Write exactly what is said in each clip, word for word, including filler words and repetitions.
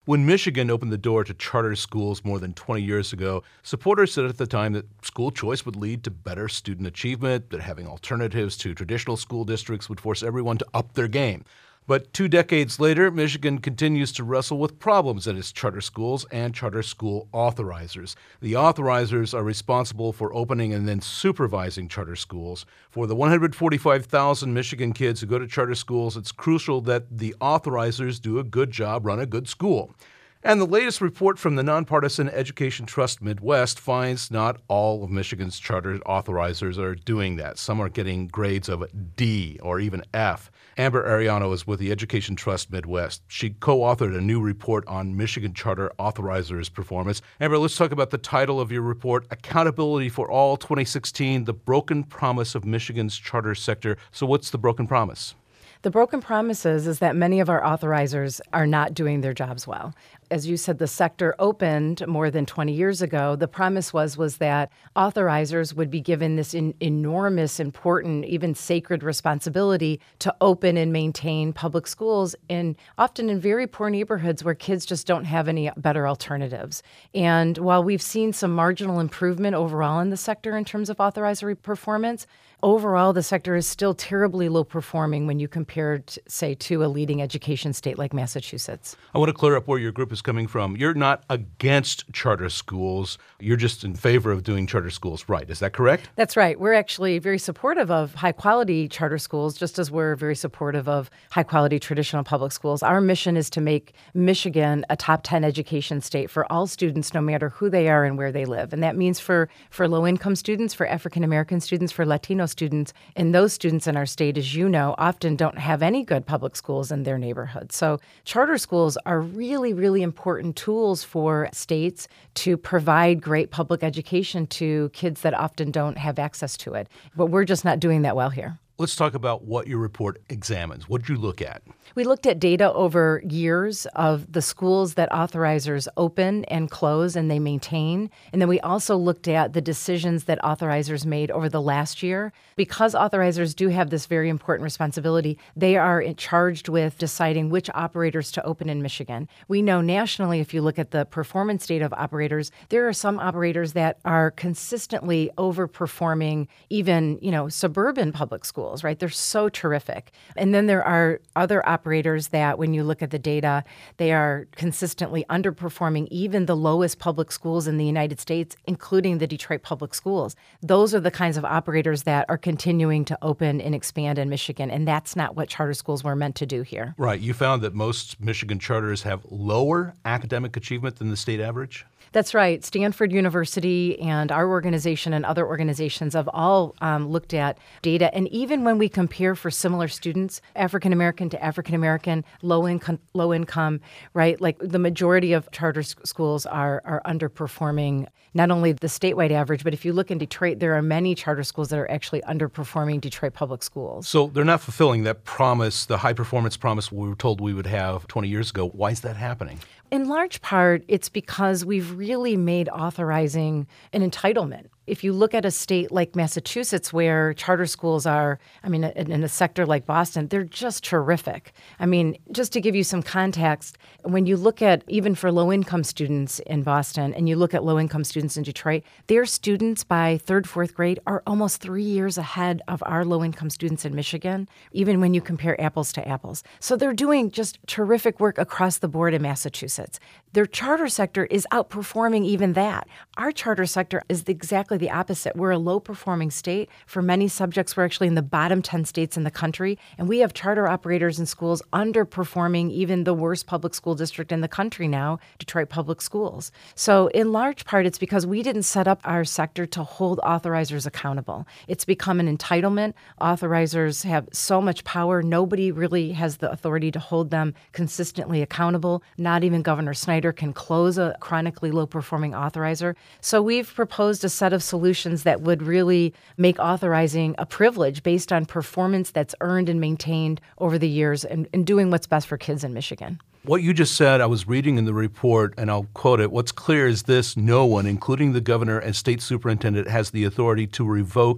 When Michigan opened the door to charter schools more than twenty years ago, supporters said at the time that school choice would lead to better student achievement, that having alternatives to traditional school districts would force everyone to up their game. But two decades later, Michigan continues to wrestle with problems at its charter schools and charter school authorizers. The authorizers are responsible for opening and then supervising charter schools. For the one hundred forty-five thousand Michigan kids who go to charter schools, it's crucial that the authorizers do a good job, run a good school. And the latest report from the nonpartisan Education Trust Midwest finds not all of Michigan's charter authorizers are doing that. Some are getting grades of D or even F. Amber Ariano is with the Education Trust Midwest. She co-authored a new report on Michigan charter authorizers' performance. Amber, let's talk about the title of your report, Accountability for All twenty sixteen, The Broken Promise of Michigan's Charter Sector. So what's the broken promise? The broken promise is, is that many of our authorizers are not doing their jobs well. As you said, the sector opened more than twenty years ago. The promise was, was that authorizers would be given this in, enormous, important, even sacred responsibility to open and maintain public schools, in often in very poor neighborhoods where kids just don't have any better alternatives. And while we've seen some marginal improvement overall in the sector in terms of authorizer performance, overall, the sector is still terribly low performing when you compare, to, say, to a leading education state like Massachusetts. I want to clear up where your group is coming from. You're not against charter schools. You're just in favor of doing charter schools right. Is that correct? That's right. We're actually very supportive of high-quality charter schools, just as we're very supportive of high-quality traditional public schools. Our mission is to make Michigan a top ten education state for all students, no matter who they are and where they live. And that means for, for low-income students, for African-American students, for Latino students, and those students in our state, as you know, often don't have any good public schools in their neighborhood. So charter schools are really, really important tools for states to provide great public education to kids that often don't have access to it. But we're just not doing that well here. Let's talk about what your report examines. What did you look at? We looked at data over years of the schools that authorizers open and close and they maintain. And then we also looked at the decisions that authorizers made over the last year. Because authorizers do have this very important responsibility, they are charged with deciding which operators to open in Michigan. We know nationally, if you look at the performance data of operators, there are some operators that are consistently overperforming even, you know, suburban public schools, right? They're so terrific. And then there are other operators operators that, when you look at the data, they are consistently underperforming even the lowest public schools in the United States, including the Detroit Public Schools. Those are the kinds of operators that are continuing to open and expand in Michigan, and that's not what charter schools were meant to do here. Right. You found that most Michigan charters have lower academic achievement than the state average? That's right. Stanford University and our organization and other organizations have all um, looked at data. And even when we compare for similar students, African American to African American, low income, low income, right? Like the majority of charter s- schools are are underperforming not only the statewide average, but if you look in Detroit, there are many charter schools that are actually underperforming Detroit public schools. So they're not fulfilling that promise, the high performance promise we were told we would have twenty years ago. Why is that happening? In large part, it's because we've really made authorizing an entitlement. If you look at a state like Massachusetts, where charter schools are, I mean, in a sector like Boston, they're just terrific. I mean, just to give you some context, when you look at, even for low-income students in Boston, and you look at low-income students in Detroit, their students by third, fourth grade are almost three years ahead of our low-income students in Michigan, even when you compare apples to apples. So they're doing just terrific work across the board in Massachusetts. Their charter sector is outperforming even that. Our charter sector is exactly the opposite. We're a low-performing state. For many subjects, we're actually in the bottom ten states in the country, and we have charter operators in schools underperforming even the worst public school district in the country now, Detroit Public Schools. So in large part, it's because we didn't set up our sector to hold authorizers accountable. It's become an entitlement. Authorizers have so much power. Nobody really has the authority to hold them consistently accountable. Not even Governor Snyder can close a chronically low-performing authorizer. So we've proposed a set of solutions that would really make authorizing a privilege based on performance that's earned and maintained over the years, and, and doing what's best for kids in Michigan. What you just said, I was reading in the report, and I'll quote it. What's clear is this: no one, including the governor and state superintendent, has the authority to revoke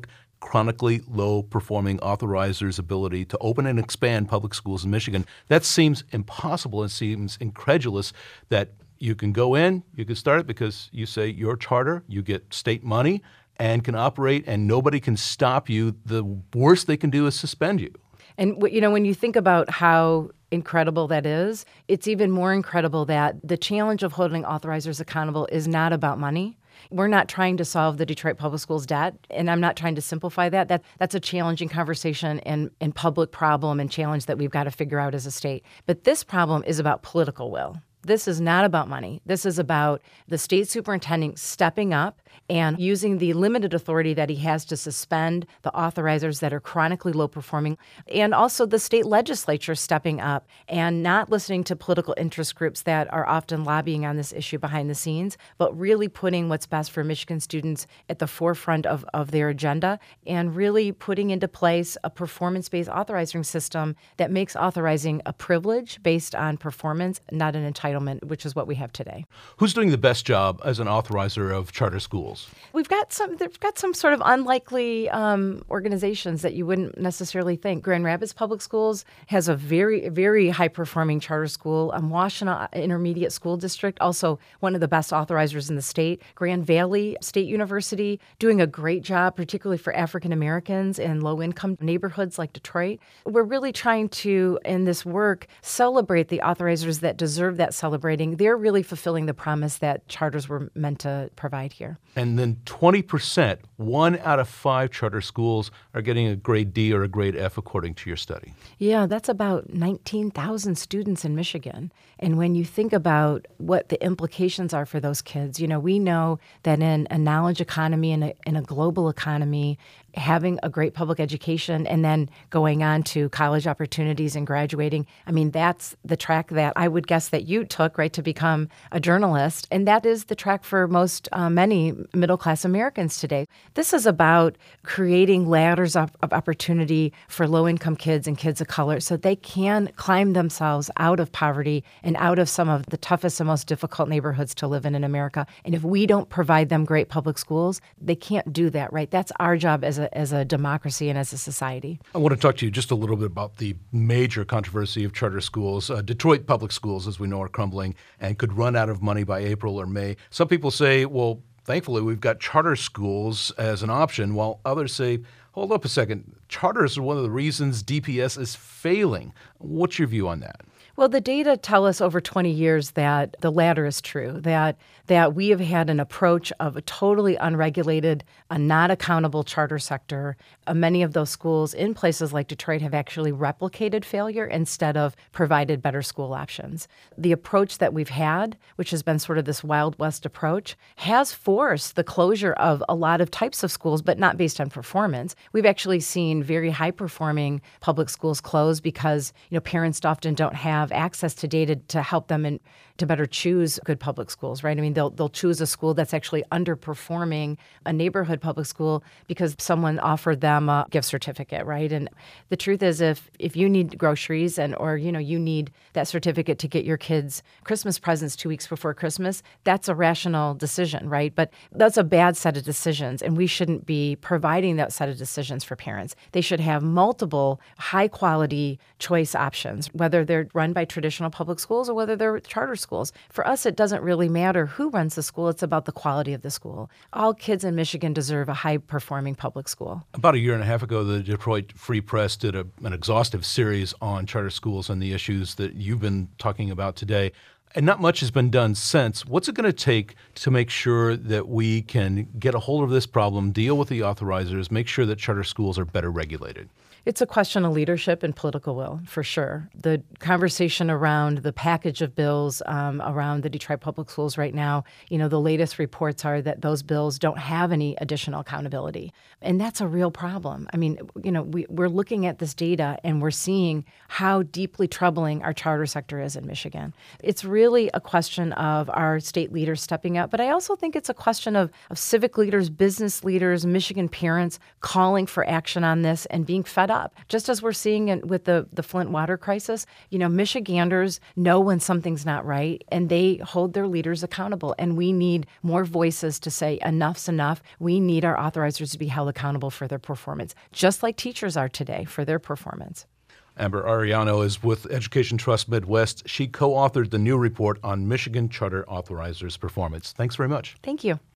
chronically low-performing authorizers' ability to open and expand public schools in Michigan. That seems impossible and seems incredulous that you can go in, you can start it because you say your charter, you get state money, and can operate, and nobody can stop you. The worst they can do is suspend you. And, you know, when you think about how incredible that is, it's even more incredible that the challenge of holding authorizers accountable is not about money. We're not trying to solve the Detroit Public Schools debt, and I'm not trying to simplify that. That that's a challenging conversation and, and public problem and challenge that we've got to figure out as a state. But this problem is about political will. This is not about money. This is about the state superintendent stepping up and using the limited authority that he has to suspend the authorizers that are chronically low performing, and also the state legislature stepping up and not listening to political interest groups that are often lobbying on this issue behind the scenes, but really putting what's best for Michigan students at the forefront of, of their agenda and really putting into place a performance-based authorizing system that makes authorizing a privilege based on performance, not an entitlement, which is what we have today. Who's doing the best job as an authorizer of charter schools? We've got some. They've got some sort of unlikely um, organizations that you wouldn't necessarily think. Grand Rapids Public Schools has a very, very high-performing charter school. Um, Washtenaw Intermediate School District, also one of the best authorizers in the state. Grand Valley State University doing a great job, particularly for African Americans in low-income neighborhoods like Detroit. We're really trying to, in this work, celebrate the authorizers that deserve that celebrating. They're really fulfilling the promise that charters were meant to provide here. And then twenty percent, one out of five charter schools are getting a grade D or a grade F according to your study. Yeah, that's about nineteen thousand students in Michigan. And when you think about what the implications are for those kids, you know, we know that in a knowledge economy and a, in a global economy, having a great public education and then going on to college opportunities and graduating, I mean, that's the track that I would guess that you took, right, to become a journalist. And that is the track for most, uh, many middle-class Americans today. This is about creating ladders of, of opportunity for low-income kids and kids of color so they can climb themselves out of poverty and out of some of the toughest and most difficult neighborhoods to live in in America. And if we don't provide them great public schools, they can't do that, right? That's our job as a as a democracy and as a society. I want to talk to you just a little bit about the major controversy of charter schools. Uh, Detroit public schools, as we know, are crumbling and could run out of money by April or May. Some people say, well, thankfully, we've got charter schools as an option, while others say, hold up a second, charters are one of the reasons D P S is failing. What's your view on that? Well, the data tell us over twenty years that the latter is true, that that we have had an approach of a totally unregulated, a not accountable charter sector. Uh, many of those schools in places like Detroit have actually replicated failure instead of provided better school options. The approach that we've had, which has been sort of this Wild West approach, has forced the closure of a lot of types of schools, but not based on performance. We've actually seen very high-performing public schools close because, you know, parents often don't have access to data to help them in, to better choose good public schools, right? I mean, they'll they'll choose a school that's actually underperforming a neighborhood public school because someone offered them a gift certificate, right? And the truth is, if if you need groceries and or you know you need that certificate to get your kids Christmas presents two weeks before Christmas, that's a rational decision, right? But that's a bad set of decisions, and we shouldn't be providing that set of decisions for parents. They should have multiple high-quality choice options, whether they're run by traditional public schools or whether they're charter schools. For us, it doesn't really matter who runs the school. It's about the quality of the school. All kids in Michigan deserve a high-performing public school. About a year and a half ago, the Detroit Free Press did a, an exhaustive series on charter schools and the issues that you've been talking about today. And not much has been done since. What's it going to take to make sure that we can get a hold of this problem, deal with the authorizers, make sure that charter schools are better regulated? It's a question of leadership and political will, for sure. The conversation around the package of bills um, around the Detroit Public Schools right now, you know, the latest reports are that those bills don't have any additional accountability. And that's a real problem. I mean, you know, we, we're looking at this data and we're seeing how deeply troubling our charter sector is in Michigan. It's really really a question of our state leaders stepping up, but I also think it's a question of, of civic leaders, business leaders, Michigan parents calling for action on this and being fed up. Just as we're seeing in, with the, the Flint water crisis, you know, Michiganders know when something's not right, and they hold their leaders accountable. And we need more voices to say enough's enough. We need our authorizers to be held accountable for their performance, just like teachers are today for their performance. Amber Arellano is with Education Trust Midwest. She co-authored the new report on Michigan Charter Authorizers' performance. Thanks very much. Thank you.